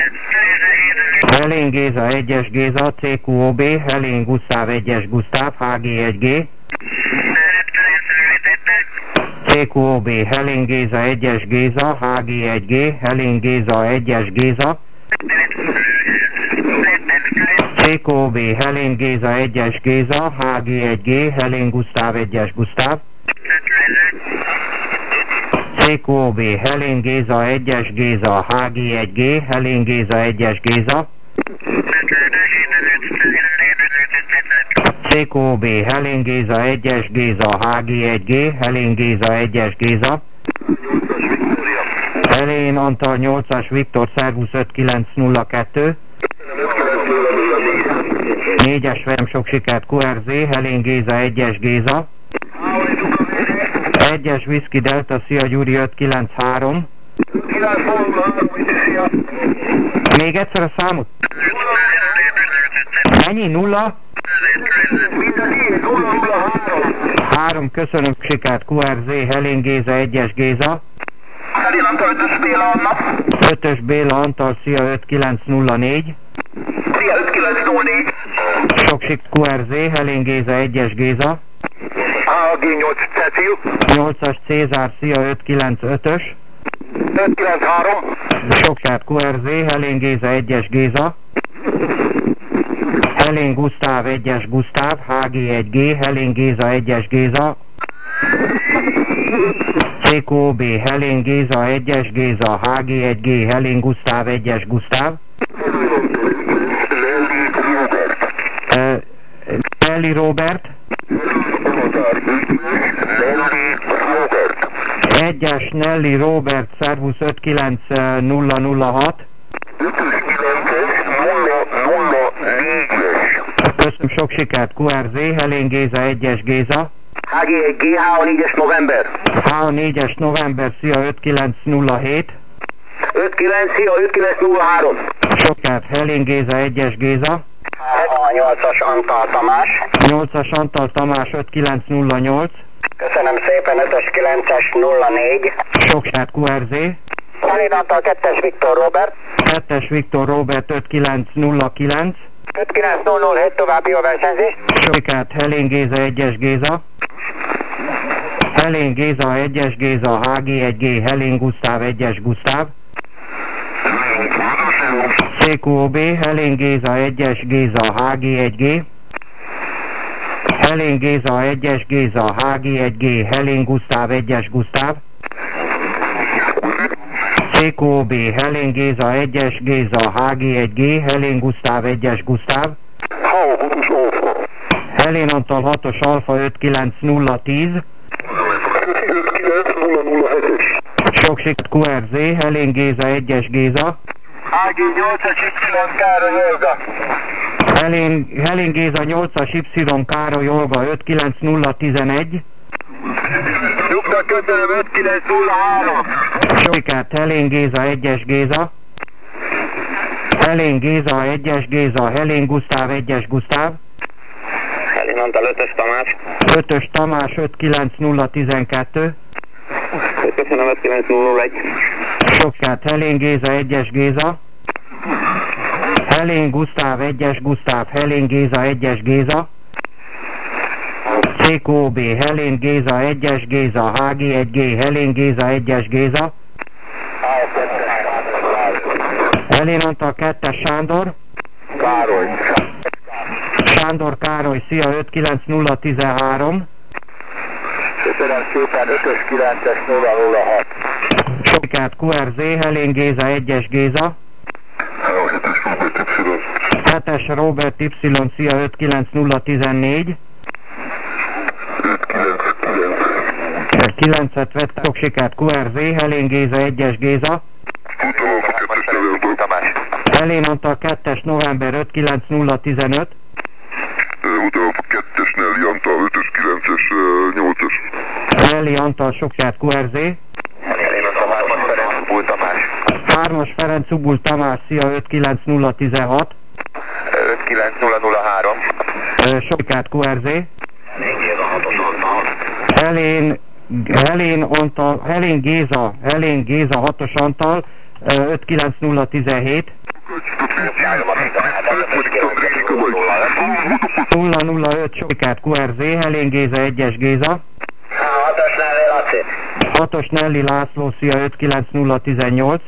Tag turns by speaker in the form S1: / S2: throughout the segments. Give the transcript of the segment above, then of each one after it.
S1: Helén Géza 1-es Géza, CQOB, Helén Gusztáv 1-es Gusztáv, HG1G. CQOB, Helén Géza 1-es Géza, HG1G, Helén Géza 1-es Géza. CQOB, Helén Géza 1-es Géza, HG1G, Helén Gusztáv 1-es Gusztáv. CQOB, Helén Géza 1-es Géza, HG1G, Helén Géza 1-es Géza. CQOB, Helén Géza 1-es Géza, HG1G, Helén Géza 1-es Géza. Helén Antal 8-as Viktor, Szervusz 5902. 4-es Verem, sok sikert QRZ, Helén Géza 1-es Géza. 1-es Whisky Delta, szia Gyuri 593. Még egyszer a számot. Mennyi? 0? 3, köszönöm, sikert QRZ, Helén Géza 1-es Géza. 5-ös Béla Antal, szia 5904. Sok sikert QRZ, Helén Géza 1-es Géza.
S2: AG8 Cecil.
S1: 8-as Cézár, szia 595-ös.
S2: 593.
S1: Sok sikert QRZ, Helén Géza 1-es Géza. Helén Gusztáv 1-es Gusztáv, HG1G, Helén Géza 1-es Géza. CQOB, Helén Géza 1-es Géza, HG1G, Helén Gusztáv 1-es Gusztáv. Nelly Robert. 1-es Nelly Robert, Szervusz 59006. Köszönöm, sok sikert QRZ, Helén Géza 1-es Géza.
S2: HG1G, H4-es November.
S1: H4-es November, szia 5907.
S2: 59, szia 5903.
S1: Sok sikert, Helén Géza 1-es Géza.
S2: 8-as Antal Tamás.
S1: 8-as Antal Tamás 5908.
S2: Köszönöm szépen, 5-ös 9-es 04.
S1: Sok sikert QRZ.
S2: Helén Antal 2-es Viktor Robert.
S1: 2-es Viktor Robert 5909.
S2: 59007 további a versenyzés.
S1: Sok sikert, Helén Géza 1-es Géza. Helén Géza 1-es Géza, HG1G, Helén Gusztáv 1-es Gusztáv. CQOB, Helén Géza 1-es Géza, HG1G. Helén Géza 1-es Géza, HG1G, Helén Gusztáv 1-es Gusztáv. CQOB, Helén Géza 1-es Géza, HG1G, Helén Gusztáv 1-es Gusztáv. Helén Antal 6-os Alfa 59010. Sok sikert QRZ, Helén Géza 1-es Géza.
S2: AG8-as Y Károly Olga.
S1: Helén Géza 8-as Y Károly Olga 59011.
S2: Nyugta, köszönöm, 5903.
S1: Sok sikert, Helén Géza 1-es Géza. Helén Géza 1-es Géza, Helén Gusztáv 1-es Gusztáv.
S2: Helén Antal 5-ös Tamás.
S1: 5-ös Tamás 59012.
S2: Köszönöm, 5901.
S1: Sok sikert, Helén Géza 1-es Géza. Helén Gusztáv 1-es Gusztáv, Helén Géza 1-es Géza. CQOB, Helén Géza 1-es Géza, HG1G, Helén Géza 1-es Géza. Helén Antal 2-es Sándor.
S2: Károly.
S1: Sándor Károly, szia 59013.
S2: Köszönöm szépen, 5-ös 9-es 006.
S1: Sok sikert QRZ, Helén Géza 1-es Géza. 7-es Robert Y, szia 59014. 9-et vett, sok sikert QRZ, Helén Géza 1-es Géza. Helén Antal 2-es November 59015.
S3: Utána 2-es Nelly Antal, 5-ös 9-es 8-es.
S1: Nelly Antal, sok sikert QRZ.
S2: Helén Antal 3-as Ferenc Ubul Tamás.
S1: 3-as Ferenc Ubul Tamás, szia 59016.
S2: 59003.
S1: Sok sikert QRZ. Helén Géza 6-os Antal 59017. 005 Sokikát QRZ, Helén Géza 1-es Géza.
S2: 6-os Nelly Laci.
S1: 6-os Nelly László, szia 59018.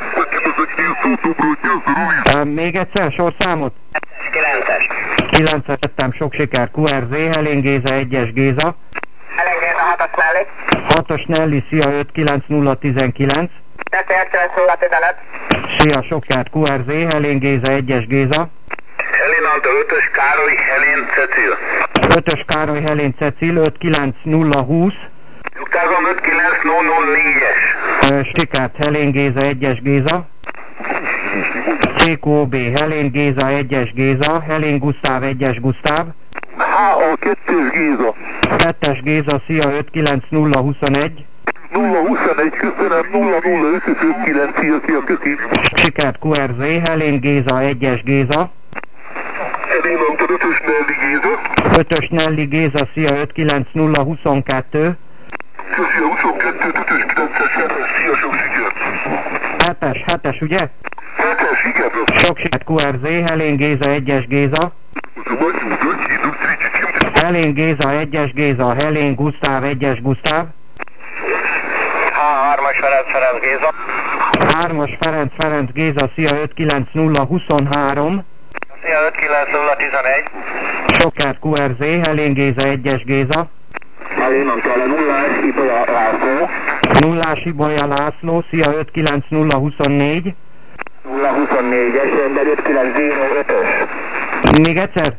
S1: Még egyszer sorszámot?
S2: 9-es.
S1: 9-et tettem, sok siker QRZ, Helén Géza 1-es Géza.
S2: Helén Géza 6-os Nelly.
S1: 6-os Nelly, szia 59019.
S2: 29015.
S1: Szia, sok sikert QRZ, Helén Géza 1-es Géza.
S2: Helén Antal 5-ös Károly Helén Cecil.
S1: 5-ös Károly Helén Cecil, 59020.
S2: Nyugtázom 59004-es.
S1: Sikert Helén Géza 1-es Géza. CQB Helén Géza 1-es Géza, Helén Gusztáv 1-es Gusztáv.
S3: HA2-es Géza.
S1: 2-es Géza, szia 59021.
S3: 021, köszönöm, 005-9, szia, köszi.
S1: Sikert QRZ, Helén Géza 1-es Géza.
S3: Helén Antal 5-ös Nelly Géza.
S1: 5-ös Nelly Géza, szia 59022.
S3: Köszi a 22, 5-ös 9-es, 7-es, szia, sok sikert.
S1: 7-es, ugye?
S3: 7-es, igen.
S1: Sok sikert QRZ, Helén Géza 1-es Géza. Helén Géza 1-es Géza, Helén Gusztáv 1-es Gusztáv.
S2: 3-as Ferenc Géza.
S1: 3-as Ferenc Géza, szia 59023.
S2: Szia 59011.
S1: Sok sikert QRZ, Helén Géza 1-es Géza.
S2: Helén Antal 0-as Ibolya László.
S1: 0-ás Ibolya László, szia 59024.
S2: 024-es ember 59005-ös.
S1: Még egyszer?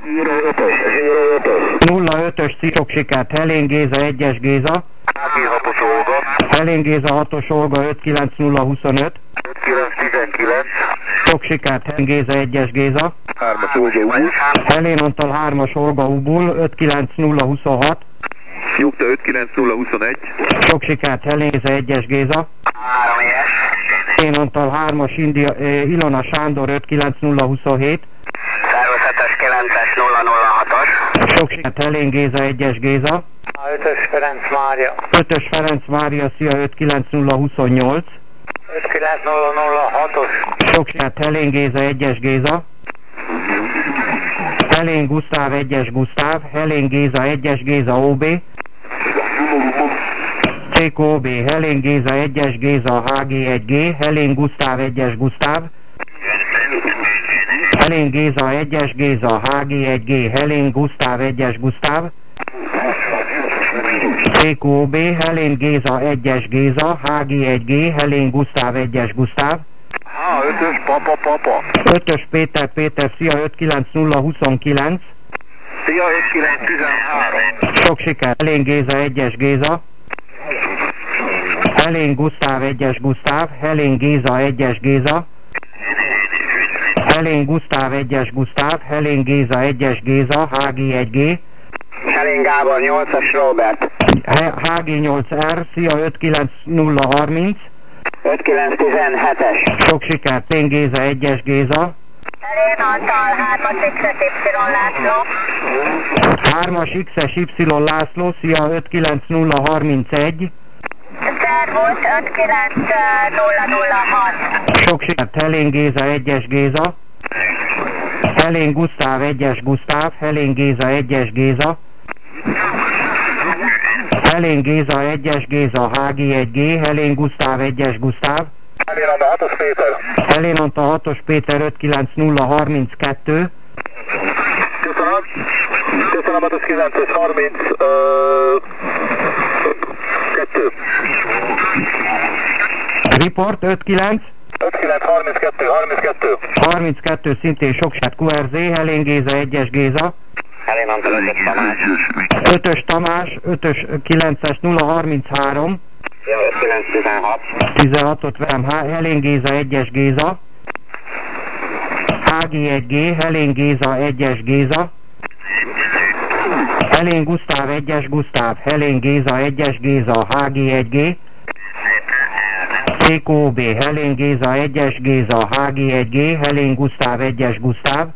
S1: 05-ös, sok sikert, Helén Géza 1-es Géza.
S2: Géza 6-os Olga.
S1: Helén Géza 6-os Olga 59025.
S2: 5919.
S1: Sok sikert, Helén Géza 1-es Géza.
S3: 3-as Olga Ubul.
S1: Helén Antal 3-as Olga Ubul 59026.
S3: Nyugta 59021.
S1: Sok sikert, Helén Géza 1-es Géza.
S2: 3-es.
S1: Helén Antal 3-as Ilona Sándor 59027.
S2: Szervusz 7-es 9-es 006-os.
S1: Sok sikert, Helén Géza 1-es Géza.
S2: 5-ös Ferenc Mária.
S1: 5-ös Ferenc Mária, szia 59028.
S2: 59006-os.
S1: Sok sikert, Helén Géza 1-es Géza. Helén Gusztáv 1-es Gusztáv, Helén Géza 1-es Géza OB. CQB Helén Géza 1-es Géza HG1G, Helén Gusztáv 1-es Gusztáv. Helén Géza 1-es Géza HG1G, Helén Gusztáv 1-es Gusztáv. CQB Helén Géza 1-es Géza HG1G, Helén Gusztáv 1-es Gusztáv.
S3: 5-ös Papa.
S1: 5-ös Péter, szia 59029.
S2: Szia 5913.
S1: Sok sikert, Helén Géza 1-es Géza. Helén Gusztáv 1-es Gusztáv, Helén Géza 1-es Géza. Helén Gusztáv 1-es Gusztáv, Helén Géza 1-es Géza, HG1G.
S2: Helén Gábor 8-as Robert.
S1: HG8R, szia 59030.
S2: 5917-es.
S1: Sok sikert, Tén Géza 1-es Géza.
S2: Helén Antal 3-as XY László.
S1: 3-as XS Y László, szia 59031.
S2: Szervusz 59006.
S1: Sok sikert, Helén Géza 1-es Géza. Helén Gusztáv 1-es Gusztáv, Helén Géza 1-es Géza. Helén Géza 1-es Géza HG1G, Helén Gusztáv 1-es Gusztáv.
S2: Helén Antal 6-os Péter.
S1: Helén Antal 6-os Péter 59032.
S2: Köszönöm 6-os 930. 2.
S1: Report 59.
S2: 5932.
S1: 32 szintén sok sikert QRZ, Helén Géza 1-es Géza.
S2: Helén Antal 5-ös Tamás.
S1: 5-ös Tamás, 5-ös 9-es 033.
S2: 5916.
S1: 16-ot verem, Helén Géza 1-es Géza. HG1G, Helén Géza 1-es Géza. Helén Gusztáv 1-es Gusztáv, Helén Géza 1-es Géza, HG1G. CQB, Helén Géza 1-es Géza, HG1G, Helén Gusztáv 1-es Gusztáv.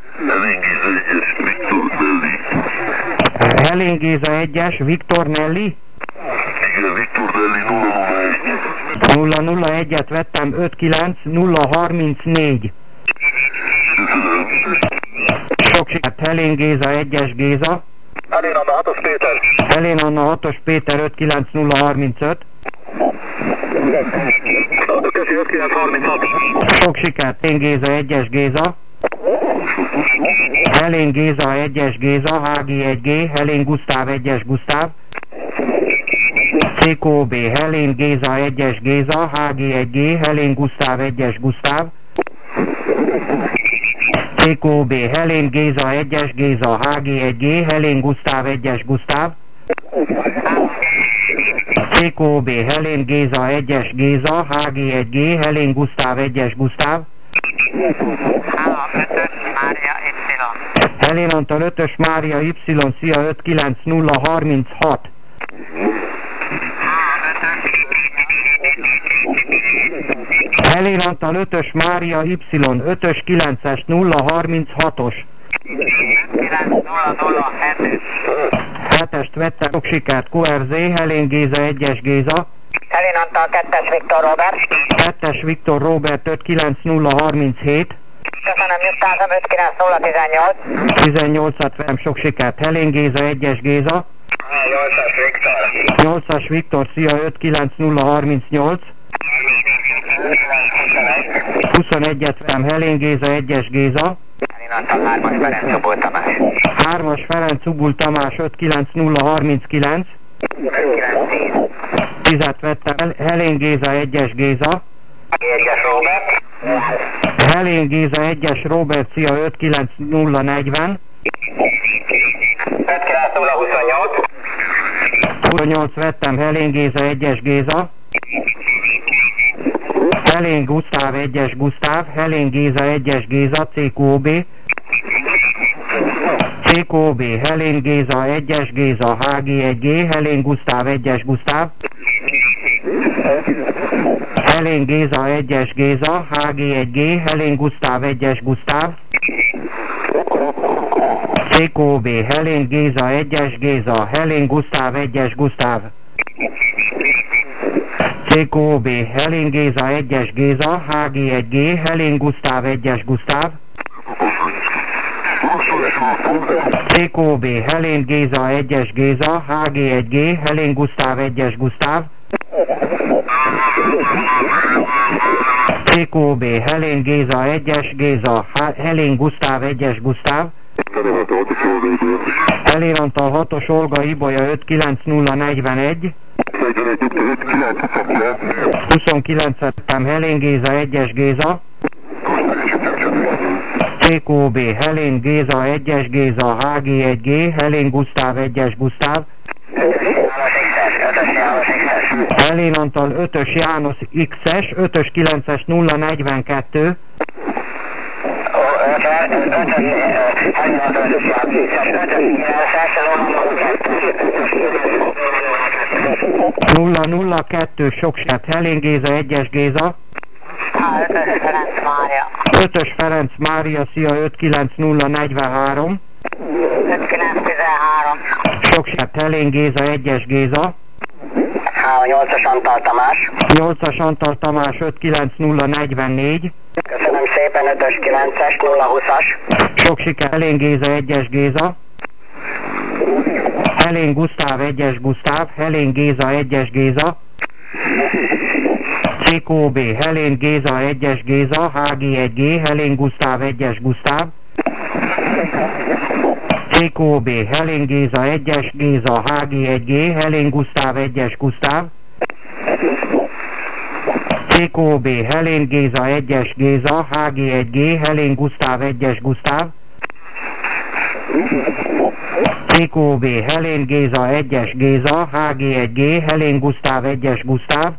S1: Helén Géza 1-es, Viktor Nelly.
S3: Igen, Viktor Nelly 001.
S1: 001-et vettem, 59034. Sok sikert. Helén Géza 1-es Géza.
S3: Helén Anna 6-os Péter.
S1: Helén Anna 6-os Péter 59035.
S3: Köszi 5936.
S1: Sok sikert. Helén Géza 1-es Géza. Helén Géza 1-es Géza, HG 1G, Helén Gusztáv 1-es Gusztáv. CKB, Helén Géza 1-es Géza, HG 1G, Helén Gusztáv 1-es Gusztáv. CKB, Helén Géza 1-es Géza, HG 1G, Helén Gusztáv 1-es Gusztáv. CKB, Helén Géza 1-es Géza, HG 1G, Helén Gusztáv 1-es Gusztáv. Helén Antal 5-ös Mária Y, szia 59036. Helén Antal 5-ös Mária Y, 5-ös 9-es 036-os. 7-est vette, sok sikert. QRZ, Helén Géza 1-es Géza.
S2: Helén Antal 2-es Viktor Robert.
S1: 2-es Viktor Robert 59037.
S2: Köszönöm, nyugtázom 59018.
S1: 18-at vettem, sok sikert. Helén Géza 1-es Géza.
S2: 8-as Viktor.
S1: 8-as Viktor, szia 59038. 21-et vettem, Helén Géza 1-es Géza.
S2: Helén Antal 3-as Ferenc Ubul Tamás.
S1: 3-as Ferenc Ubul Tamás 59039. 10-et vettem, Helén Géza 1-es Géza.
S2: 1-es Robert.
S1: Helén Géza 1-es Robert, szia 59040.
S2: 59028.
S1: 28 vettem, Helén Géza 1-es Géza. Helén Gusztáv 1-es Gusztáv, Helén Géza 1-es Géza, CQB. CQB, Helén Géza 1-es Géza, HG 1G, Helén Gusztáv 1-es Gusztáv. Helén Géza 1-es Géza, HG 1G, Helén Gusztáv 1-es Gusztáv. CQB, Helén Géza 1-es Géza, Helén Gusztáv 1-es Gusztáv. CQB, Helén Géza 1-es Géza, HG 1G, Helén Gusztáv 1-es Gusztáv. CQB, Helén Géza 1-es Géza, HG 1G, Helén Gusztáv 1-es Gusztáv. CQB, Helén Géza 1-es Géza, Helén Gusztáv 1-es Gusztáv. Helén Antal 6-os Olga Ibolya 59041. 29-et vettem, Helén Géza 1-es Géza. CQB, Helén Géza 1-es Géza, HG 1G, Helén Gusztáv 1-es Gusztáv. Helén Antal 5-ös János X-es, 5-ös 9-es 042. 002 sok sikert, Helén Géza 1-es Géza.
S2: 5-ös Ferenc Mária.
S1: 5-ös Ferenc Mária, szia 59043.
S2: 5913.
S1: Sok sikert, Helén Géza 1-es Géza.
S2: 8-as Antal Tamás.
S1: 8-as Antal Tamás 59044.
S2: Köszönöm szépen 5-ös 9-es 020-as.
S1: Sok sikert, Helén Géza 1-es Géza. Helén Gusztáv 1-es Gusztáv, Helén Géza 1-es Géza. CQB, Helén Géza 1-es Géza, HG 1G, Helén Gusztáv 1-es Gusztáv. CQB, Helén Géza 1-es Géza, HG 1G, Helén Gusztáv 1-es Gusztáv. CQB, Helén Géza 1-es Géza, HG 1G, Helén Gusztáv 1-es Gusztáv. CQB, Helén Géza 1-es Géza, HG 1G, Helén Gusztáv 1-es Gusztáv.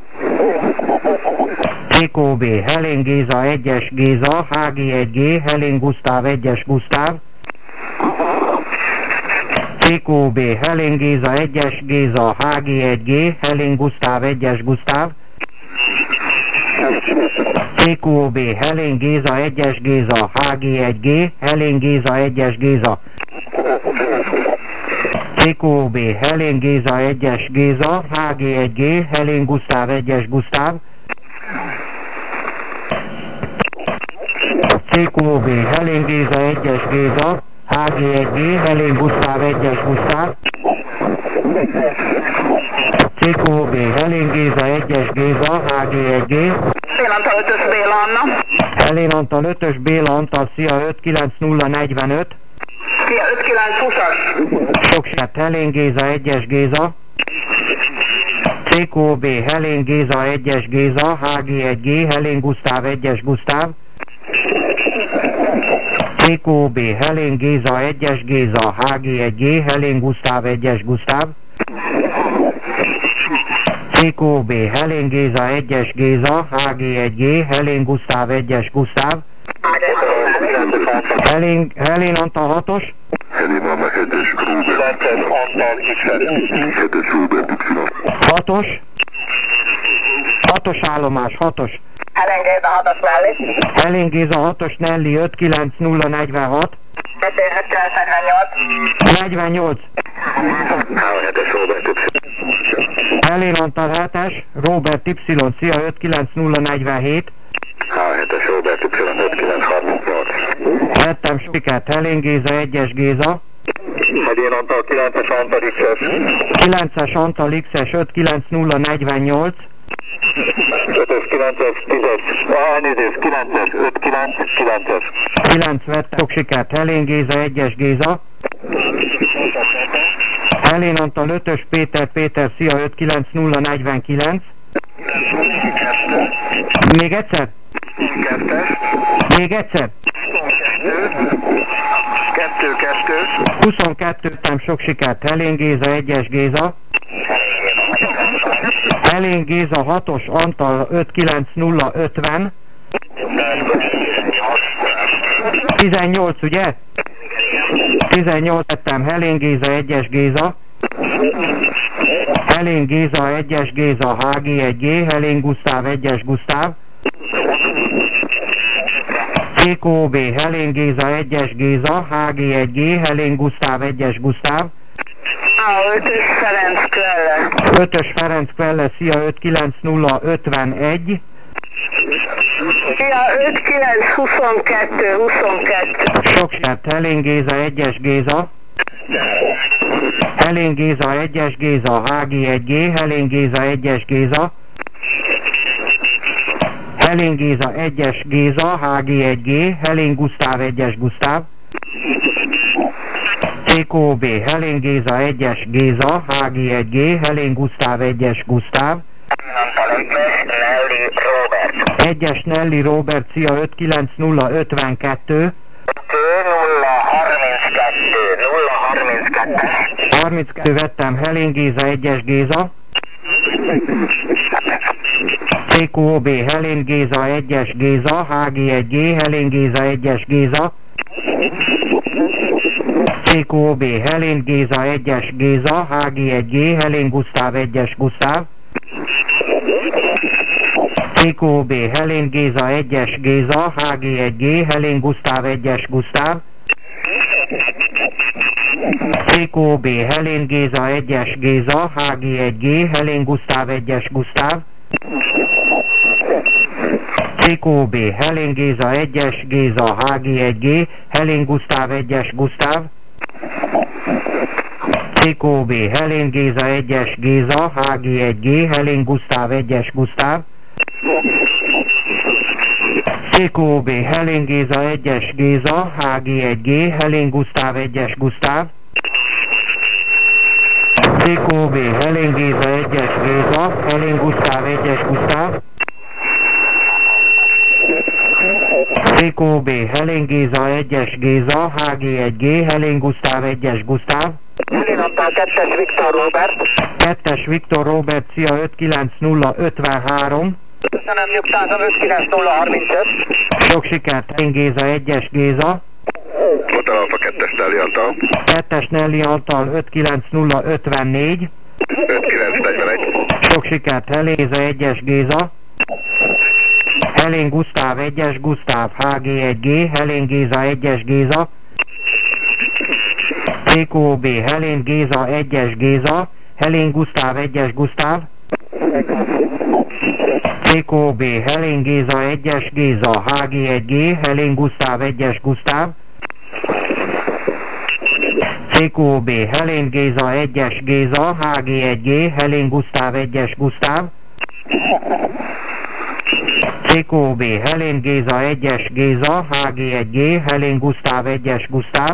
S1: CQB, Helén Géza 1-es Géza, HG 1G, Helén Gusztáv 1-es Gusztáv. CQB, Helén Géza 1-es Géza, HG 1G, Helén Gusztáv 1-es Gusztáv. CQB, Helén Géza 1-es Géza, HG 1G, Helén Géza 1-es Géza. CQB, Helén Géza 1-es Géza, HG 1G, Helén Gusztáv 1-es Gusztáv. CQOB, Helén Géza 1-es Géza, HG1G, Helén Gusztáv 1-es Gusztáv. CQOB, Helén Géza 1-es Géza, HG1G.
S4: Helén Antal 5-ös Béla Anna.
S1: Helén Antal 5-ös Béla Antal, szia 59045.
S4: Szia 5920-as.
S1: Sok sikert, Helén Géza 1-es Géza. CQOB, Helén Géza 1-es Géza, HG1G, Helén Gusztáv 1-es Gusztáv. CQOB, Helén Géza 1-es Géza, HG1G, Helén Gusztáv 1-es Gusztáv. CQOB, Helén Géza 1-es Géza, HG1G, Helén Gusztáv 1-es Gusztáv. Helén Antal 6-os.
S3: Helén Anna 7-es Robert. 7-es Robert Y.
S1: 6-os. 6-os állomás, 6-os.
S4: Helén Géza 6-as Nelly.
S1: Helén Géza 6-os Nelly 59046.
S4: 5-948.
S1: 48.
S3: H7-es Robert Y.
S1: Helén Antal 7-es, Robert Y, szia 59047.
S3: H7-es Robert Y. 5938.
S1: Vettem Spikert, Helén Géza 1-es Géza.
S3: Helén Antal 9-es Antal X-es.
S1: 9-es Antal X-es 59048.
S3: 5-ös 9-es 10-es. Elnézést 9-es 5-9 9-es.
S1: 9 vettem, sok sikert, Helén Géza 1-es Géza. Helén Antal 5-ös Péter, szia 59049. Még egyszer? 2-2. 22 vettem, sok sikert, Helén Géza 1-es Géza. Helén Géza 6-os Antal 59050. 18, ugye? 18 vettem, Helén Géza 1-es Géza. Helén Géza 1-es Géza, HG1G, Helén Gusztáv 1-es Gusztáv. CQOB, Helén Géza 1-es Géza, HG1G, Helén Gusztáv 1-es Gusztáv.
S4: 5-ös Ferenc Kvelle.
S1: 5-ös Ferenc Kvelle, szia 59051.
S4: Szia 5922.
S1: Sok sikert, Helén Géza 1-es Géza. Helén Géza 1-es Géza, HG1G, Helén Géza 1-es Géza. Helén Géza 1-es Géza, HG1G, Helén Gusztáv 1-es Gusztáv. CQOB, Helén Géza 1-es Géza, HG1G, Helén Gusztáv 1-es Gusztáv. 1-es Nelly Robert, szia 59052. 32 vettem, Helén Géza 1-es Géza. CQOB, Helén Géza 1-es Géza, HG1G, Helén Géza 1-es Géza. CQOB, Helén Géza 1-es Géza, HG1G, Helén Gusztáv 1-es Gusztáv. CQOB, Helén Géza 1-es Géza, HG1G, Helén Gusztáv 1-es Gusztáv. CQOB, Helén Géza 1-es Géza, HG1G, Helén Gusztáv 1-es Gusztáv. CQOB, Helén Géza 1-es Géza, HG1G, Helén Gusztáv 1-es Gusztáv. CQOB, Helén Géza 1-es Géza, HG1G, Helén Gusztáv 1-es Gusztáv. CQOB, Helén Géza 1-es Géza, HG1G, Helén Gusztáv 1-es Gusztáv. CQOB, Helén Géza 1-es Géza, Helén Gusztáv 1-es Gusztáv. CQOB, Helén Géza 1-es Géza, HG1G, Helén Gusztáv 1-es Gusztáv.
S4: Helén Antal 2-es Viktor Robert.
S1: 2-es Viktor Robert, szia 59053.
S4: Köszönöm, nyugtázom 59035.
S1: Sok sikert, Helén Géza 1-es Géza.
S3: Hotel Alfa 2-es Nelly Antal.
S1: 2-es Nelly Antal 59054.
S3: 5941.
S1: Sok sikert, Helén Géza 1-es Géza. Helén Gusztáv 1-es Gusztáv, HG1G, Helén Géza 1-es Géza. CQOB, Helén Géza 1-es Géza, Helén Gusztáv 1-es Gusztáv. CQB, Helén Géza 1-es Géza, HG1G, Helén Gusztáv 1-es Gusztáv. CQB, Helén Géza 1-es Géza, HG1G, Helén Gusztáv 1-es Gusztáv. CQB, Helén Géza 1-es Géza, HG1G, Helén Gusztáv 1-es Gusztáv.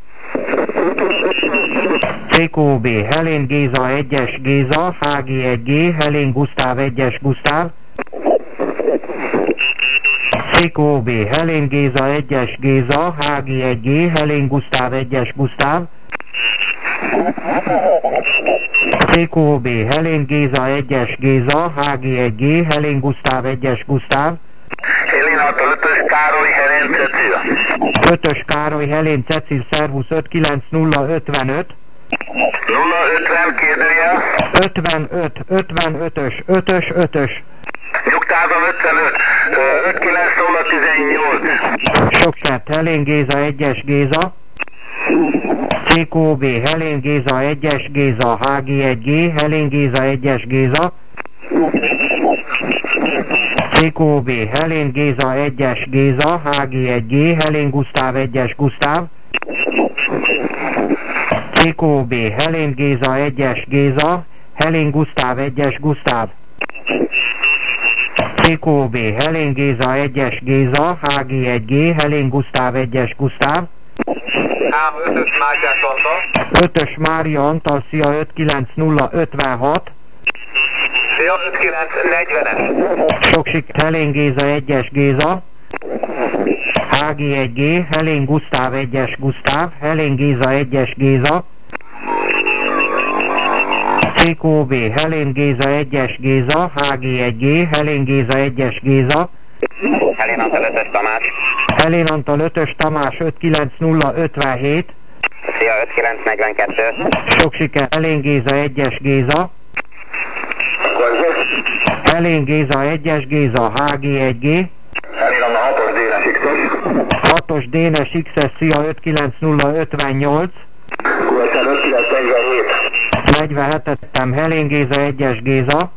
S1: CQB, Helén Géza 1-es Géza, HG1G, Helén Gusztáv 1-es Gusztáv. CQB, Helén Géza 1-es Géza, HG1G, Helén Gusztáv 1-es Gusztáv. CQB, Helén Géza 1-es Géza, HG1G, Helén Gusztáv 1-es Gusztáv.
S3: Helén által 5-ös Károly Helén Cecil.
S1: 5-ös Károly Helén Cecil, szervusz 59055.
S3: 050 kérdőjel.
S1: 55-ös, 5-ös.
S3: Nyugtázom 55. 59018.
S1: Sok sett, Helén Géza 1-es Géza. CQB, Helén Géza 1-es Géza, HG1G, Helén Géza 1-es Géza. CQB, Helén Géza 1-es Géza, HG1G, Helén Gusztáv 1-es Gusztáv. CQB, Helén Géza 1-es Géza, Helén Gusztáv 1-es Gusztáv. CQB, Helén Géza 1-es Géza, HG1G, Helén Gusztáv 1-es Gusztáv.
S4: 5-ös Mátyás Antal.
S1: 5-ös Mária Antal, szia 59056.
S4: Szia 5940-es.
S1: Sok sikert, Helén Géza 1-es Géza. HG1G, Helén Gusztáv 1-es Gusztáv, Helén Géza 1-es Géza. CQB, Helén Géza 1-es Géza, HG1G, Helén Géza 1-es Géza.
S2: Helén Antal 5-ös Tamás.
S1: Helén Antal 5-ös Tamás 59057.
S2: Szia 5942.
S1: Sok sikert, Helén Géza 1-es Géza. Helén Géza 1-es Géza, HG1G.
S3: Helén Antal 6-os Dénes X-es.
S1: 6-os Dénes X-es, szia 59058.
S3: USA 5947.
S1: 47-ettem, Helén Géza 1-es Géza.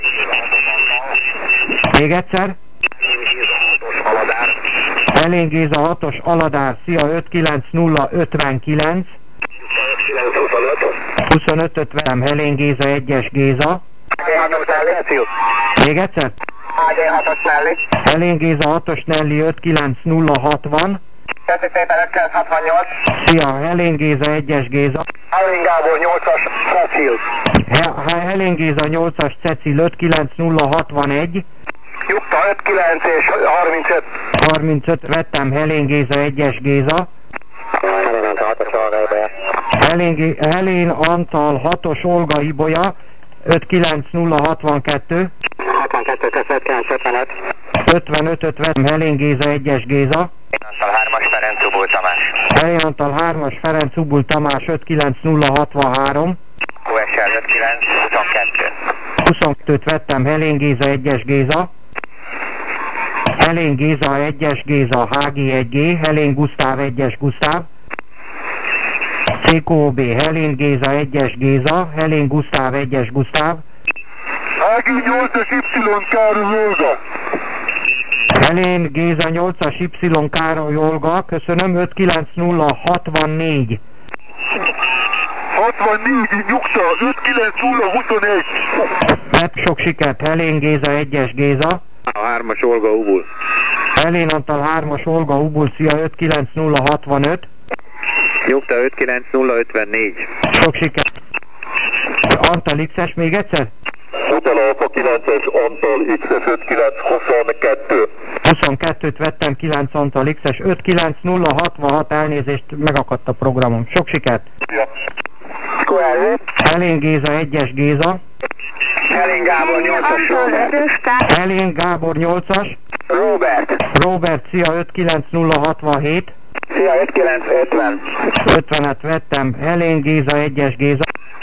S1: Még egyszer.
S3: Aladár.
S1: Helén Géza 6-os Aladár, szia 59059. 25-öt vettem, Helén Géza 1-es Géza.
S4: HG6-os Nelly.
S1: Még egyszer.
S4: HG6-os Nelly.
S1: Helén Géza 6-os Nelly 59060.
S4: Köszi szépen 568.
S1: Szia, Helén Géza 1-es Géza.
S4: Helén Gábor 8-as Cecil.
S1: Helén Géza 8-as Cecil 59061.
S4: Jukta 59 és 35.
S1: 35 vettem, Helén Géza 1-es Géza.
S2: Helén Antal 6-os Olga Ibolya.
S1: Helén Antal 6-os Olga Ibolya 59062.
S2: 62 köszönet 955.
S1: 55-öt vettem, Helén Géza 1-es Géza.
S2: Antal 3-as Ferenc Ubul Tamás.
S1: Helén Antal 3-as Ferenc Ubul Tamás 59063.
S2: QSL 5922.
S1: 22-t vettem, Helén Géza 1-es Géza. Helén Géza 1-es Géza, HG1G, Helén Gusztáv 1-es Gusztáv. CQB, Helén Géza 1-es Géza, Helén Gusztáv 1-es Gusztáv.
S3: HG8-as Y Károly Olga.
S1: Helén Géza 8-as Y Károly Olga, köszönöm, 59064.
S3: 64 Nyugta 59021.
S1: Mert sok sikert, Helén Géza 1-es Géza.
S2: A 3-as Olga Ubul.
S1: Helén Antal 3-as Olga Ubul, szia 59065.
S2: Nyugta 59054.
S1: Sok sikert. Antal X-es még egyszer?
S3: Utalap a 9-es Antal X-es 5922.
S1: 22-t vettem, 9 Antal X-es, 59066, elnézést, megakadt a programom. Sok sikert! Helén Géza 1-es Géza.
S4: Helén Gábor 8-as Robert.
S1: Helén Gábor 8-as. Robert, szia 59067.
S4: Szia 5950.
S1: 50-et vettem, Helén Géza 1-es Géza.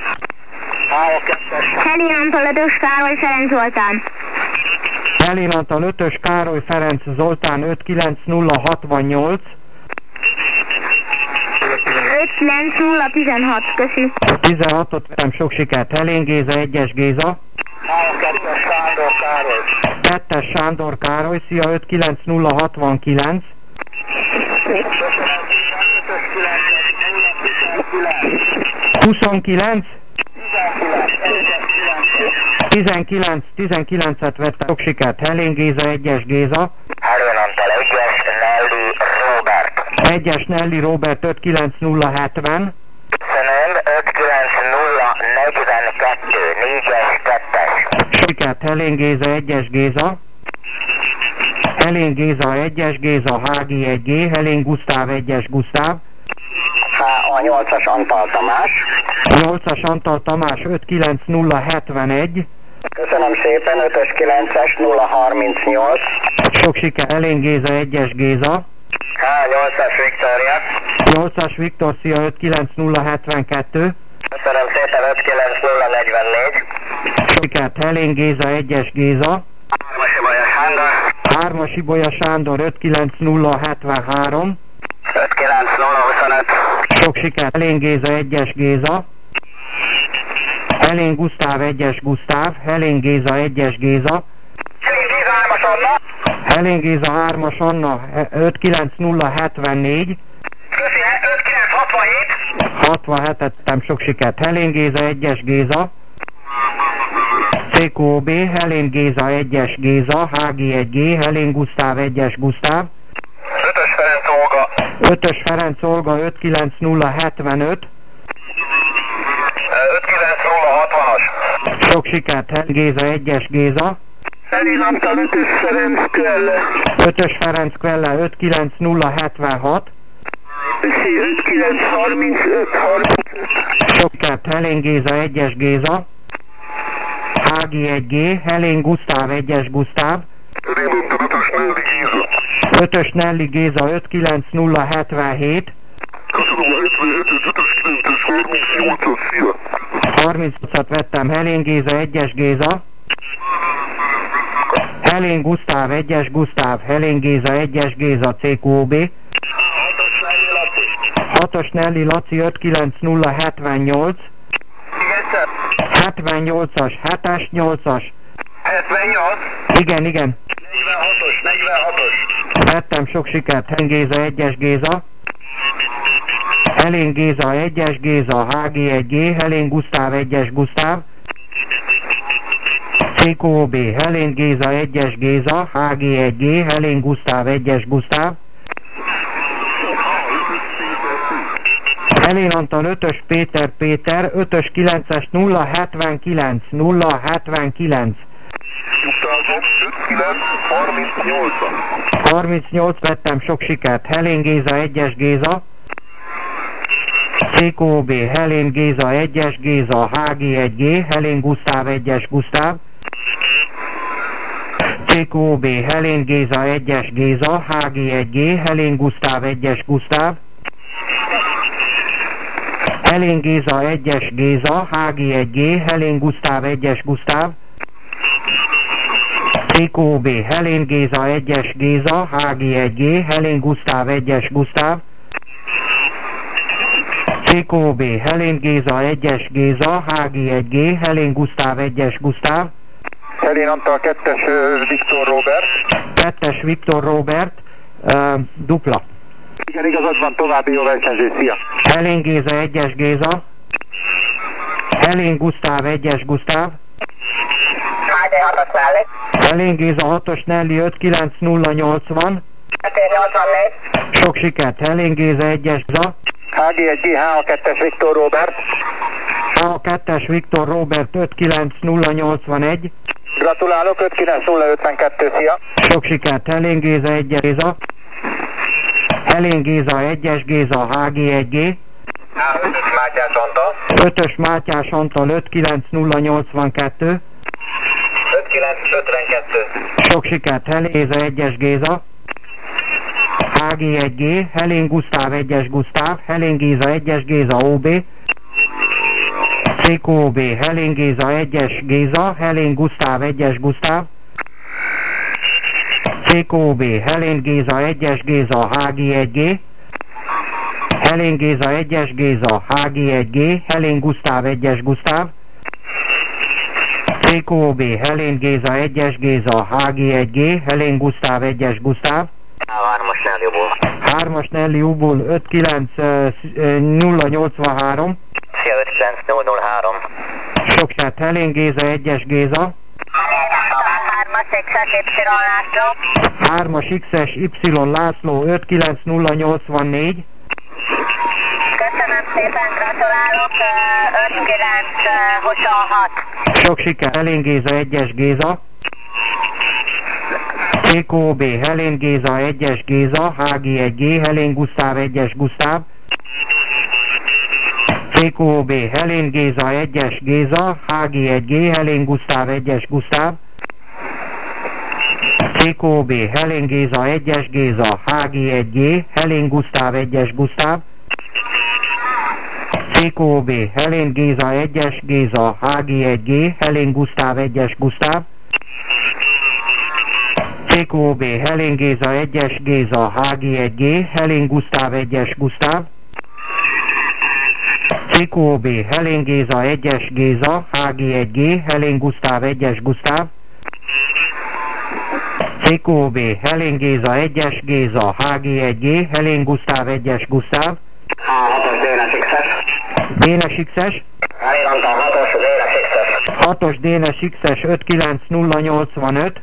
S5: Helén Antal 5-ös Károly Ferenc Zoltán.
S1: Helén Antal 5-ös Károly Ferenc Zoltán 59068.
S5: 59016, köszi.
S1: 16-ot vettem, sok sikert, Helén Géza 1-es Géza.
S4: Kettes Sándor Károly.
S1: 2-es Sándor Károly, szia, 59069. 29? 19-et vette, sok sikert, Helén Géza, 1-es Géza.
S2: Előnantal 1-es Nelly Robert.
S1: 1-es Nelly Robert, 59070.
S2: Köszönöm, 59042, 4-es 2-es.
S1: Sikert, Helén Géza, 1-es Géza. Helén Géza, 1-es Géza, HG1G, Helén Gusztáv, 1-es Gusztáv.
S2: A 8-as Antal Tamás.
S1: 8-as Antal Tamás, 59071.
S2: Köszönöm szépen, 5-ös 9-es 038.
S1: Sok siker, Helén Géza, 1-es Géza.
S2: 8-as Viktória.
S1: 8-as Viktor, szia, 59072.
S2: Köszönöm szépen, 59044.
S1: Sok sikert, Helén Géza, 1-es Géza.
S2: 3-as Ibolya Sándor.
S1: 3-as Ibolya Sándor, 59073.
S2: 59025.
S1: Sok sikert, Helén Géza, 1-es Géza. Helén Gusztáv, 1-es Gusztáv. Helén Géza, 1-es Géza.
S2: Helén Géza 3-as Anna.
S1: Helén Géza, 3-as Anna, 59074.
S2: Köszi, 5967.
S1: 67-etem, sok sikert. Helén Géza, 1-es Géza. CQB, Helén Géza, 1-es Géza. HG1G, Helén Gusztáv, 1-es Gusztáv.
S2: 5-ös Ferenc Olga.
S1: 5-ös Ferenc Olga, 59075.
S2: 59060-as.
S1: Sok sikert, Helén Géza, 1-es Géza.
S4: Helén Antal 5-ös Ferenc Kvelle.
S1: 5-ös Ferenc Kvelle, 59076.
S4: 5935.
S1: Sok sikert, Helén Géza, 1-es Géza. HG1G, Helén Gusztáv, 1-es Gusztáv.
S3: Előnantal 5-ös Nelly Géza.
S1: 5-ös Nelly Géza, 59077.
S3: Köszönöm a 77-es, 5-ös 9-es, 38-as, szia.
S1: 38-at vettem, Helén Géza, 1-es Géza. Helén Gusztáv, 1-es Gusztáv. Helén Géza, 1-es Géza, CQB. 6-os Nelly Laci, 59078. 78-as, 7-es, 8-as.
S2: 78.
S1: Igen.
S2: 46-os.
S1: Vettem, sok sikert, Helén Géza, 1-es Géza. Helén Géza, 1-es Géza, HG1G, Helén Gusztáv, 1-es Gusztáv. CQB, Helén Géza, 1-es Géza, HG1G, Helén Gusztáv, 1-es Gusztáv. Helén Antal 5-ös Péter, 5-ös 9-es 079, 079. 38 vettem, sok sikert. Helén Géza, 1-es Géza. CQB, Helén Géza, 1-es Géza, HG1G, Helén Gusztáv, 1-es Gusztáv. CQB, Helén Géza, 1-es Géza, HG1G, Helén Gusztáv, 1-es Gusztáv. Helén Géza, 1-es Géza, HG1G, Helén Gusztáv, 1-es Gusztáv. CQB, Helén Géza, 1-es Géza, HG1G, Helén Gusztáv, 1-es Gusztáv. CQB, Helén Géza, 1-es Géza, HG1G, Helén Gusztáv, 1-es Gusztáv.
S4: Helén Antal 2-es Viktor Robert.
S1: 2-es Viktor Robert, dupla.
S4: Igen, igazad van, további jó versenyző, szia.
S1: Helén Géza, 1-es Géza. Helén Gusztáv, 1-es Gusztáv.
S2: HG6-as Nelly.
S1: Helén Géza, 6-os Nelly, 59080.
S2: 584.
S1: Sok sikert, Helén Géza, 1-es Géza.
S4: HG1G, HA2-es Viktor Robert.
S1: HA2-es Viktor Robert, 59081.
S4: Gratulálok, 59052, szia.
S1: Sok sikert, Helén Géza, 1-es Géza. Helén Géza, 1-es Géza, HG1G.
S2: 5-ös Mátyás Antal.
S1: 5-ös Mátyás Antal, 59082.
S2: 5952.
S1: Sok sikert, Helén Géza, 1-es Géza. HG1G, Helén Gusztáv, 1-es Gusztáv. Helén Géza, 1-es Géza, OB. CQB, Helén Géza, 1-es Géza. Helén Gusztáv, 1-es Gusztáv. CQB, Helén Géza, 1-es Géza, HG1G. Helén Géza, 1-es Géza, HG1G. Helén Gusztáv, 1-es Gusztáv. CQOB Helén Géza 1-es Géza HG1G, Helén Gusztáv 1-es Gusztáv.
S2: 3-as Nellyúból.
S1: 3-as Nelly Úból 59083.
S2: Szia 59003.
S1: Sok sikert, Helén Géza 1-es Géza.
S5: 3-as X-es Y László.
S1: 3-as X-es Y László 59084.
S5: Köszönöm szépen, gratulálok, 5926.
S1: Sok sikert, Helén Géza 1-es Géza. CQOB Helén Géza 1-es Géza, HG1G, Helén Gusztáv 1-es Gusztáv. CQOB Helén Géza 1-es Géza, HG1G, Helén Gusztáv 1-es Gusztáv. CQOB Helén Géza 1-es Géza, HG1G, Helén Gusztáv 1-es Gusztáv. CQOB Helén Géza 1-es Géza, HG1G, Helén Gusztáv 1-es Gusztáv. CQOB Helén Géza 1-es Géza, HG1G, Helén Gusztáv 1-es Gusztáv. CQOB Helén Géza 1-es Géza, HG1G, Helén Gusztáv 1-es Gusztáv. CQOB Helén Géza 1-es Géza, HG1G, Helén Gusztáv 1-es Gusztáv.
S2: 6-os Dénes X-es.
S1: Dénes X-es.
S2: Helén Antal 6-os Dénes X-es.
S1: 6-os Dénes X-es 59085.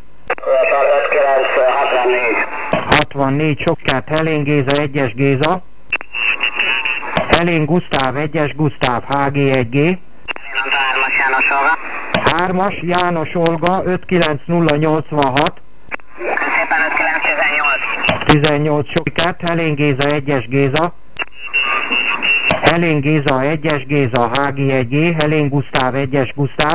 S2: 5964.
S1: 64 sok sikert, Helén Géza 1-es Géza. Helén Gusztáv 1-es Gusztáv, HG1G.
S2: Helén Antal 3-as János Olga.
S1: 3-as János Olga 59086.
S2: Szépen 5918.
S1: 18 sok sikert, Helén Géza 1-es Géza. Helén Géza 1-es Géza, HG1G, Helén Gusztáv 1-es Gusztáv.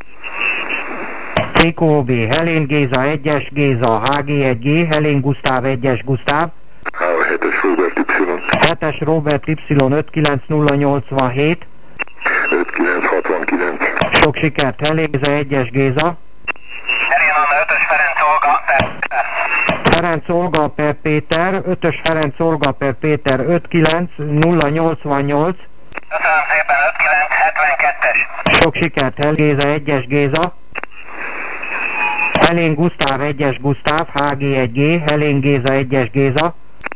S1: CQOB Helén Géza 1-es Géza, HG1G, Helén Gusztáv 1-es Gusztáv.
S3: 7-es Robert Y.
S1: 7-es Robert Y 59087.
S3: 5969.
S1: Sok sikert, Helén Géza 1-es Géza.
S2: Helén Antal 5-ös Ferenc Olga.
S1: Ferenc Olga per Péter, 5-ös Ferenc Olga per Péter 59088.
S2: Köszönöm szépen 5972-es.
S1: Sok sikert, Helén Géza 1-es Géza. Helén Gusztáv 1-es Gusztáv, HG1G, Helén Géza 1-es Géza.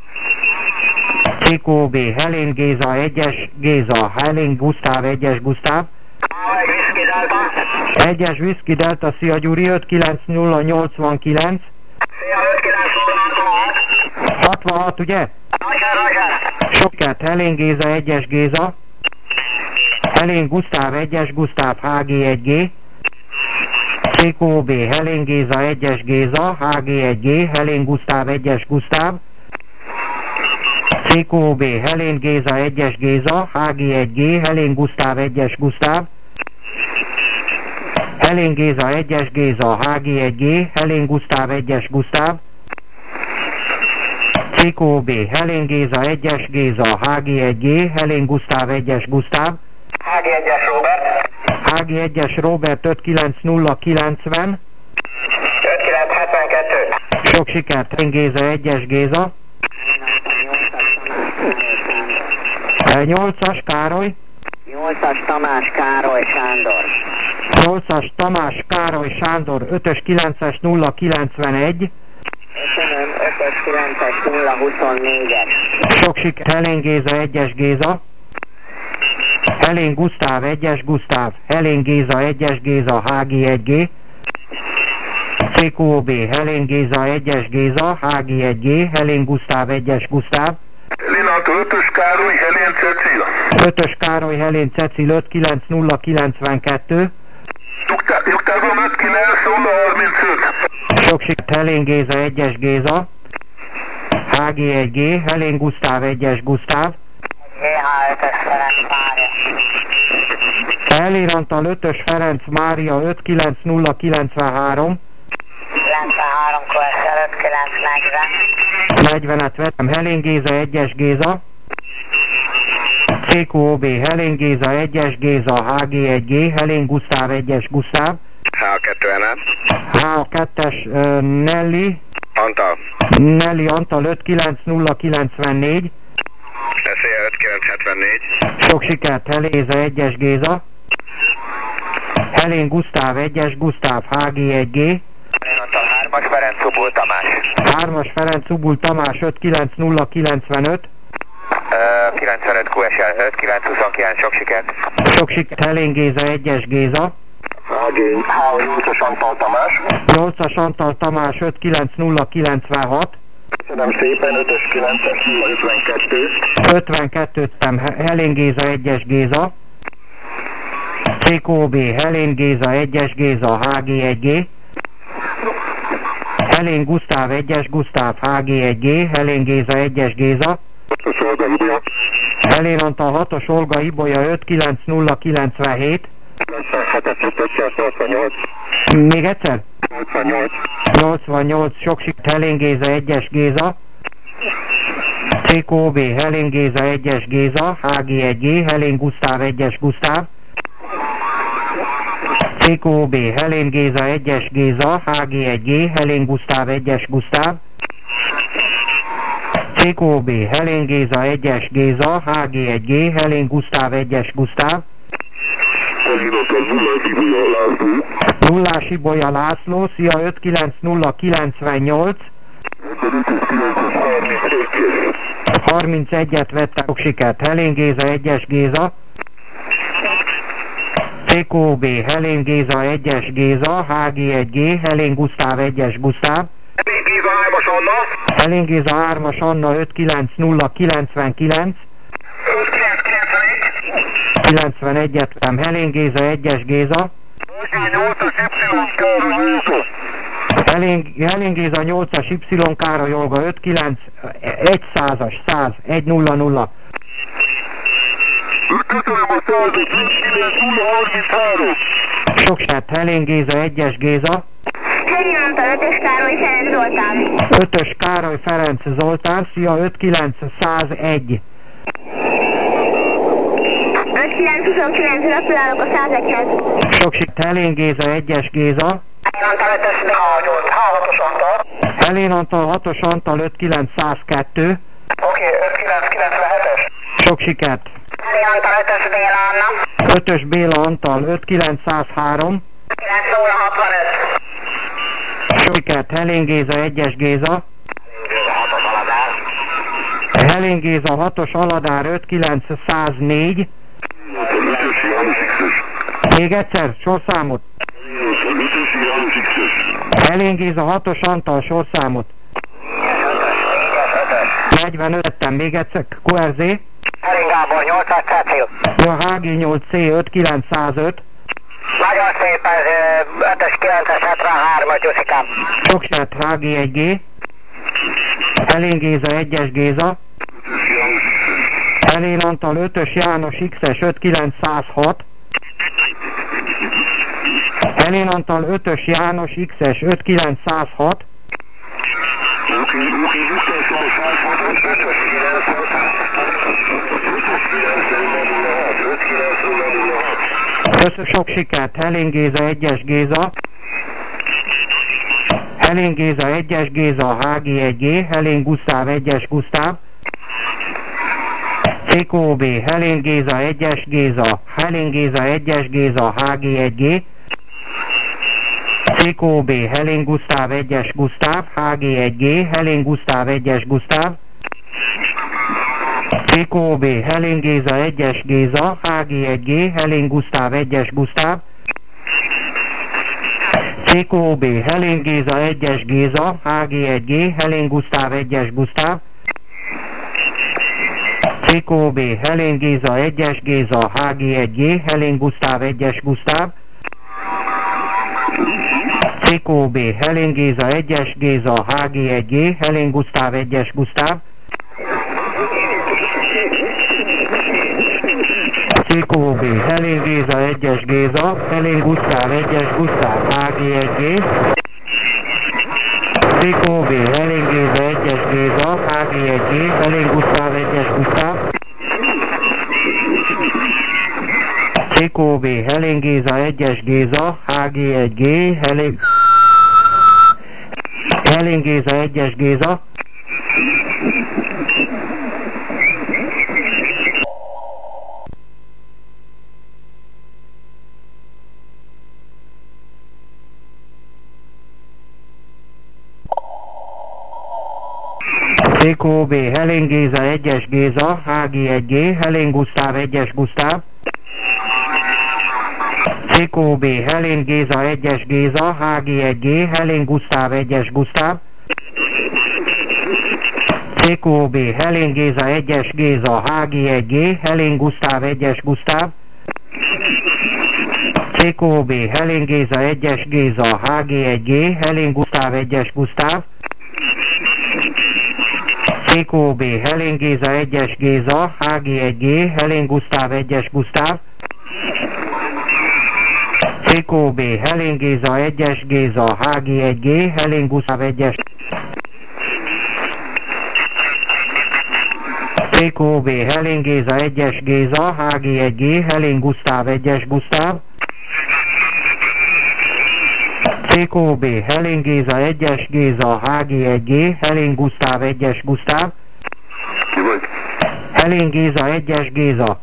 S1: CQOB Helén Géza 1-es Géza, Helén Gusztáv 1-es Gusztáv. 1-es Whisky Delta, szia Gyuri, 59089.
S2: Szia 5966.
S1: 66, ugye? Sok sikert, Helén Géza 1-es Géza. Helén Gusztáv 1-es Gusztáv, HG1G. CQOB Helén Géza 1-es Géza, HG1G, Helén Gusztáv 1-es Gusztáv. CQOB Helén Géza 1-es Géza, HG1G, Helén Gusztáv 1-es Gusztáv. Helén Géza 1-es Géza, HG1G, Helén Gusztáv 1-es Gusztáv. CQOB Helén Géza 1-es Géza, HG1G, Helén Gusztáv 1-es Gusztáv.
S2: HG1-es Robert.
S1: HG1-es Robert 59090.
S2: 5972.
S1: Sok sikert, Helén Géza 1-es Géza. 8-as Károly.
S2: 8-as Tamás Károly Sándor.
S1: 8-as Tamás Károly Sándor 5-ös 9-es 091.
S2: Köszönöm 5-ös 9-es 024-es.
S1: Sok sikert, Helén Géza 1-es Géza. Helén Gusztáv 1-es Gusztáv, Helén Géza 1-es Géza, HG1G. CQOB Helén Géza 1-es Géza, HG1G, Helén Gusztáv 1-es Gusztáv.
S3: Helén Antal 5-ös Károly, Helén Cecil.
S1: 5-ös Károly Helén Cecil 59092.
S3: Nyugtázom 59035.
S1: Sok sikert, Helén Géza 1-es Géza. HG1G, Helén Gusztáv 1-es Gusztáv.
S2: GH5-ös Ferenc Mária.
S1: Helén Antal 5-ös Ferenc Mária 59093.
S2: 93 QSL 5940.
S1: 40-et vettem, Helén Géza 1-es Géza. CQOB Helén Géza 1-es Géza, HG1G, Helén Gusztáv 1-es Gusztáv.
S4: H2NL.
S1: H2-es Nelly.
S4: Antal.
S1: Nelly Antal 59094.
S4: SZIA 5974.
S1: Sok sikert, Helén Géza 1-es Géza. Helén Gusztáv 1-es, Gusztáv HG1G.
S4: Helén Antal 3-as, Ferenc Ubul Tamás.
S1: 3-as Ferenc Ubul Tamás 59095.
S4: 95 QSL 5929, sok sikert.
S1: Sok sikert. Helén Géza 1-es Géza.
S3: H8-as Antal Tamás.
S1: 8-as Antal Tamás 59096.
S3: Köszönöm szépen, 5-ös 9-es 052.
S1: 52-t Helén Géza 1-es Géza. CQB Helén Géza 1-es Géza HG1G. Helén Gusztáv 1-es Gusztáv HG1G. Helén Géza 1-es Géza. Helén Antal 6-os Olga Ibolya 59097.
S3: 97-es
S1: Még egyszer?
S3: 88.
S1: 88 sok sikert. Helén Géza 1-es Géza. CQB Helén Géza 1-es Géza HG1G. Helén Gusztáv 1-es Gusztáv. CQB Helén Géza 1-es Géza HG1G. Helén Gusztáv 1-es Gusztáv. CQB Helén Géza 1-es Géza HG1G. Helén Gusztáv 1-es Gusztáv. Nullás Ibolya László, szia 59098. 31-et vette, sok sikert. Helén Géza 1-es Géza. CQB Helén Géza 1-es Géza HG1G. Helén Gusztáv 1-es Gusztáv. Helén Géza 3-as Anna 59099. 91-et vettem. Helén Géza 1-es Géza. Helén Géza 8-as Y Károly Olga 59100-as 100 100.
S3: Köszönöm a 100-et,
S1: Sok sikert. Helén Géza 1-es Géza.
S5: Helén Antal 5-ös Károly Ferenc Zoltán.
S1: 5-ös Károly Ferenc Zoltán, szia 59101.
S5: 5929, gratulálok a 101-hez.
S1: Sok sikert. Helén Géza 1-es Géza.
S3: H6-os Antal.
S1: Helén Antal 6-os Antal 59102.
S3: Oké, 5997-es.
S1: Sok sikert.
S5: Helén Antal 5-ös Béla Anna.
S1: 5-ös Béla Antal 5903.
S5: 9065.
S1: Sok sikert. Helén Géza 1-es Géza. Helén Géza 6-os Aladár 59104. Még egyszer sorszámot. Helén Géza 6-os Antal sorszámot. 45-en még egyszer. QRZ.
S2: Helén Gábor 800 Cecil.
S1: Ja, HG8C 5905.
S2: Nagyon szépen 5-ös 9-es 73-as Gyuszikám.
S1: Sok sikert. HG1G. Helén Géza 1-es Géza. Helén Antal 5-ös János X-es 59106. Helén Antal 5-ös János X-es 59106. Sok sikert. Helén Géza 1-es Géza. Helén Géza 1-es Géza HG1G. Helén Gusztáv 1-es Gusztáv. CQB Helén Géza 1-es Géza. Helén Géza 1-es Géza HG1G. CQB Helén Gusztáv 1-es Gusztáv HG1G. Helén Gusztáv 1-es Gusztáv. CQB Helén Géza 1-es Géza HG1G. Helén Gusztáv 1-es Gusztáv. CQB Helén Géza 1-es Géza HG1G. Helén Gusztáv 1-es Gusztáv. CQB Helén Géza 1-es Géza HG1G. Helén Gusztáv 1-es Gusztáv. CQB Helén Géza 1-es Géza HG1G. Helén Gusztáv 1-es Gusztáv. CQB Helén Géza 1-es Géza. Helén Gusztáv 1-es Gusztáv HG1G. CQB Helén Géza 1-es Géza HG1G. Helén Gusztáv 1-es Gusztáv. CQB Helén Géza 1-es Géza HG1G. Helén Géza 1-es Géza. CQB Helén Géza 1-es Géza, HG1G, Helén Gusztáv 1-es Gusztáv. CQB Helén Géza 1-es Géza, HG1G, Helén Gusztáv 1-es Gusztáv. CQB Helén Géza 1-es Géza, HG1G, Helén Gusztáv 1-es Gusztáv. CQB Helén Géza 1-es Géza, HG1G, Helén Gusztáv 1-es Gusztáv. CQB Helén Géza 1-es Géza, HG1G, Helén Gusztáv 1-es Gusztáv. CQB Helén Géza 1-es Géza, HG1G, Helén Gusztáv 1-es. CQB Helén Géza 1-es Géza, HG1G, Helén Gusztáv 1-es Gusztáv. CQB Helén Géza 1-es Géza, HG1G, Helén Gusztáv 1-es Gusztáv.
S3: Ki vagy?
S1: Helén Géza 1-es Géza.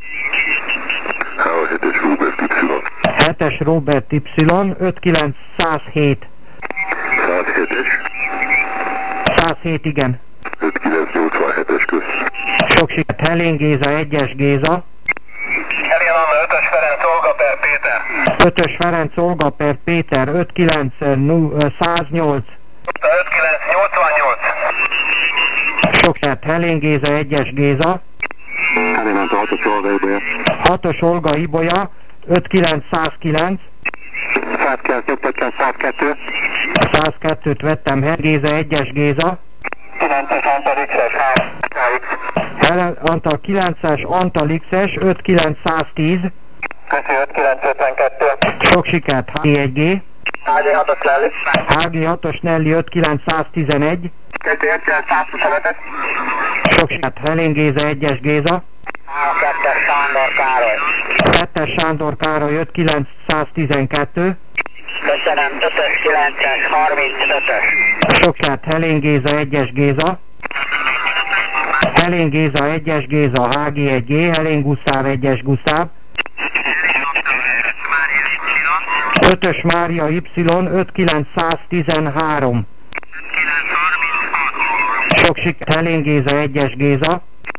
S3: H7-es Robert Y.
S1: 7-es Robert Y, 59107.
S3: 107-es.
S1: 107, igen.
S3: 5987-es köz.
S1: Sok sikert. Helén Géza 1-es Géza.
S4: Helén Anna 5-ös Ferenc Olga per Péter.
S1: 5-ös Ferenc Olga per Péter, 59108.
S4: 5988.
S1: Sok sikert. Helén Géza 1-es Géza.
S3: Helén Anna 6-os Olga Ibolya.
S1: 6-os Olga Ibolya, 59109.
S3: 109 nyugtatján 102.
S1: 102-t vettem. Helén Géza 1-es Géza.
S4: 9-es Antal X-es
S1: Helén Antal 9-es Antal X-es, 59110.
S4: Köszi 5952.
S1: Sok sikert. HG1G.
S4: HG6-os Lelli.
S1: HG6-os Nelly 59111.
S4: 2125-es.
S1: Sok sikert. Helén Géza 1-es Géza.
S4: 2-es Sándor Károly.
S1: 2-es Sándor Károly 59112.
S4: Köszönöm 5-ös 9-es 35-ös.
S1: Sok sikert. Helén Géza 1-es Géza. Helén Géza 1-es Géza, HG1G, Helén Gusztáv 1-es Gusztáv. 5-ös Mária Y, 59113. Sok sikert. Helén Géza 1-es Géza.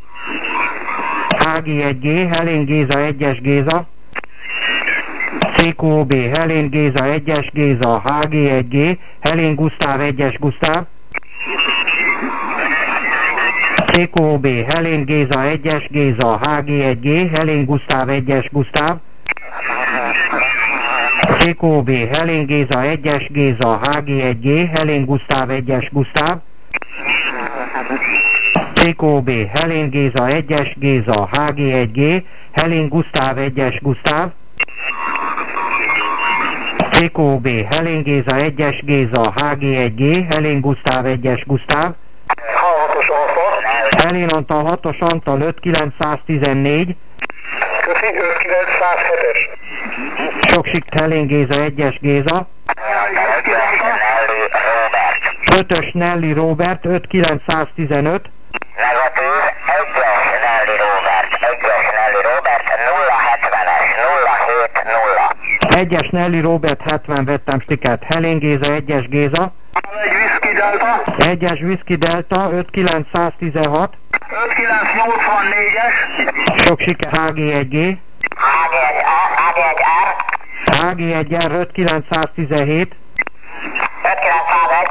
S1: HG1G, Helén Géza 1-es Géza. CQB Helén Géza 1-es Géza, HG1G, Helén Gusztáv 1-es Gusztáv. CQB Helén Géza 1-es Géza, HG1G, Helén Gusztáv 1-es Gusztáv. CQB Helén Géza 1-es Géza, HG1G, Helén Gusztáv 1-es Gusztáv. CQB Helén Géza 1-es Géza, HG1G, Helén Gusztáv 1-es Gusztáv. CQB Helén Géza 1-es Géza, HG1G, Helén Gusztáv 1-es Gusztáv.
S4: H6-os Alfa.
S1: Helén Antal 6-os Antal 59114.
S4: Köszi 5907-es.
S1: Sok sikert. Helén Géza 1-es Géza. 5-ös Nelly Robert 59115.
S4: Negatív 1-es Nelly Robert 070-es 070.
S1: 1-es Nelly Robert 70 vettem stikert. Helén Géza 1-es Géza.
S4: Egy Whisky Delta.
S1: 1-es Whisky Delta 59116.
S4: 5984-es.
S1: Sok siker. HG1G.
S4: HG1R.
S1: HG1R 59117.
S4: 5901.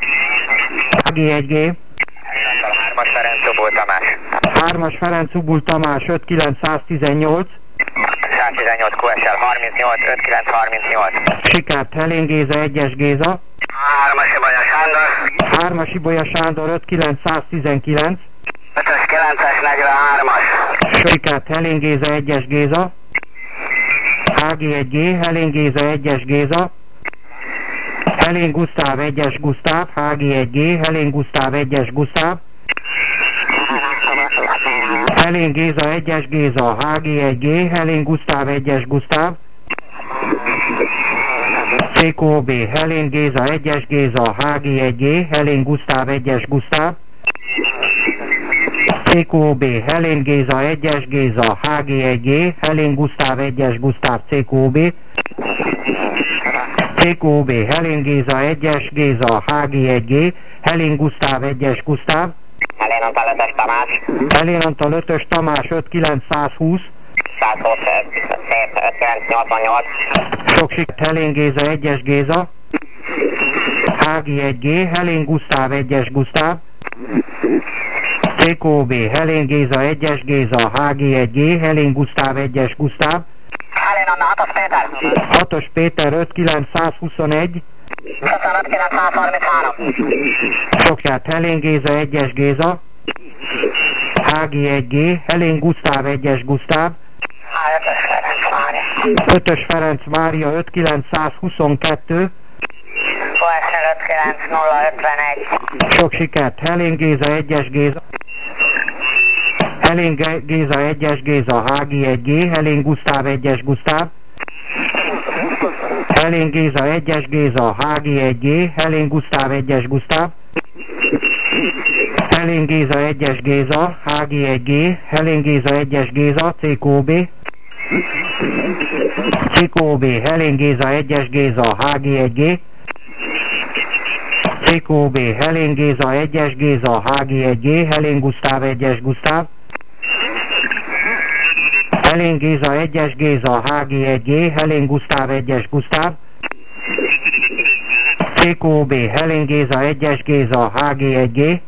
S1: HG1G.
S4: 3-as Ferenc Szobó Tamás.
S1: 3-as Ferenc Ubul Tamás 59118.
S4: 118 QSL 38 5938.
S1: Sikert. Helén Géza 1-es Géza.
S4: 3-as Ibolya Sándor.
S1: 3-as Ibolya Sándor 59119.
S4: 5-ös 9-es 43-as.
S1: Sikert. Helén Géza 1-es Géza. HG1G, Helén Géza 1-es Géza. Helén Gusztáv 1-es Gusztáv, HG1G, Helén Gusztáv 1-es Gusztáv. Helén Géza 1-es Géza, HG1G, Helén Gusztáv 1-es Gusztáv. CQB Helén Géza 1-es Géza, HG1G, Helén Gusztáv 1-es Gusztáv. CQB Helén Géza 1-es Géza, HG1G, Helén Gusztáv 1-es Gusztáv, CQB. CQB Helén Géza 1-es Géza, HG1G, Helén Gusztáv 1-es Gusztáv.
S2: Helén Antal 5-ös Tamás.
S1: Helén Antal 5-ös Tamás 59120.
S2: 120, szép 5988.
S1: Sok sikert Helén Géza 1-es Géza. Hági 1G, Helén Gusztáv 1-es Gusztáv. CKB, Helén Géza 1-es Géza, Hági 1G, Helén Gusztáv 1-es Gusztáv.
S2: Helén Anna 6-os Péter.
S1: 6-os Péter 59121.
S2: 25933.
S1: Sok sikert Helén Géza 1-es Géza. Hági 1G, Helén Gusztáv 1-es Gusztáv. 5-ös Ferenc Mária 59122.
S2: OSL 59051.
S1: Sok sikert Helén Géza 1-es Géza. Helén Géza 1-es Géza, Hági 1G, Helén Gusztáv 1-es Gusztáv. Helén Géza 1-es Géza, Hági 1G, Helén Gusztáv 1-es Gusztáv. Helén Géza 1-es Géza, Hági 1G, Helén Géza 1-es Géza, CKB. CKB, Helén Géza 1-es Géza, Hági 1G. CKB, Helén Géza 1-es Géza, Hági 1G, Helén Gusztáv 1-es Gusztáv. Helén Géza 1-es Géza, Hági 1G, Helén Gusztáv 1-es Gusztáv. CKB, Helén Géza 1-es Géza, Hági 1G.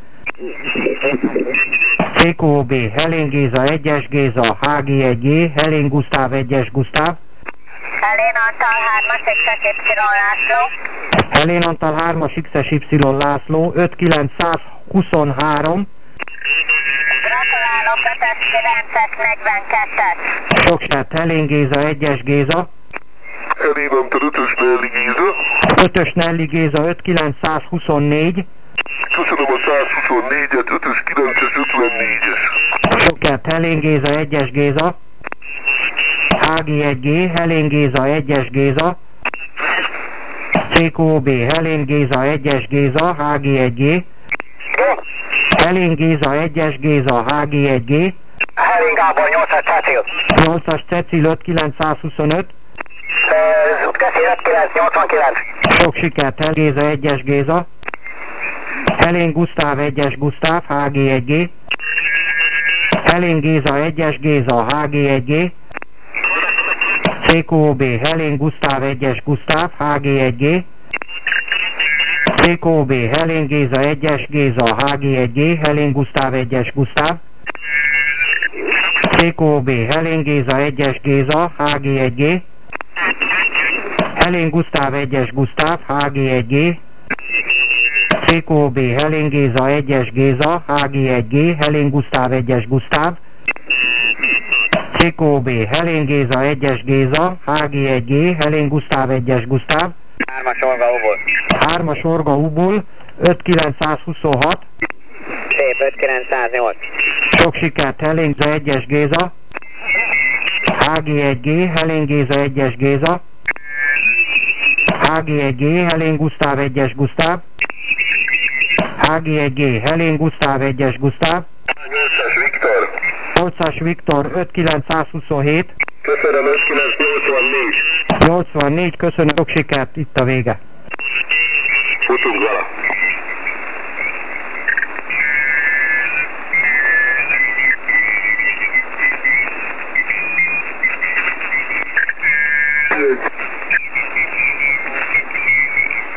S1: CKB, Helén Géza 1-es Géza, Hági 1G, Helén Gusztáv 1-es Gusztáv.
S5: Helén Antal 3-as XY László.
S1: Helén Antal 3-as XY László 59123.
S5: Gratulálok 5-es 9-es 42-es.
S1: Sok sikert Helén Géza 1-es Géza.
S3: Helén Antal 5-ös Nelly Géza.
S1: 5-ös Nelly Géza 59124.
S3: Köszönöm a 124-et, 5-ös 9-es 54-es.
S1: Sok sikert Helén Géza 1-es Géza. Hági 1G, Helén Géza 1-es Géza. CKB, Helén Géza 1-es Géza, Hági 1G. Helén Géza 1-es Géza, Hági 1G.
S2: Helén Gábor 8-as Cecil.
S1: 8-as Cecil 59125.
S2: Köszi 5989.
S1: Sok sikert Helén Géza 1-es Géza. Helén Gusztáv 1-es Gusztáv, Hági 1G. Helén Géza 1-es Géza, Hági 1G. CKB, Helén Gusztáv 1-es Gusztáv, Hági 1G. CKB, Helén Géza 1-es Géza, Hági 1G, Helén Gusztáv 1-es Gusztáv. CKB, Helén Géza 1-es Géza, Hági 1G. Helén Gusztáv 1-es Gusztáv, Hági 1G. CKB, Helén Géza 1-es Géza, Hági 1G, Helén Gusztáv 1-es Gusztáv. CKB, Helén Géza 1-es Géza, Hági 1G, Helén Gusztáv 1-es Gusztáv.
S2: 3-as Olga Ubul.
S1: 3-as Orga Ubul, 59126.
S2: Szép 5908.
S1: Sok sikert Helén Géza 1-es Géza. Hági 1G, Helén Géza 1-es Géza. Hági 1G, Helén Gusztáv 1-es Gusztáv. Hági 1G, Helén Gusztáv 1-es Gusztáv.
S3: 8-as Viktor.
S1: 8-as Viktor 59127.
S3: Köszönöm 5984.
S1: 84, köszönöm, sok sikert, itt a vége.
S3: Futunk vele.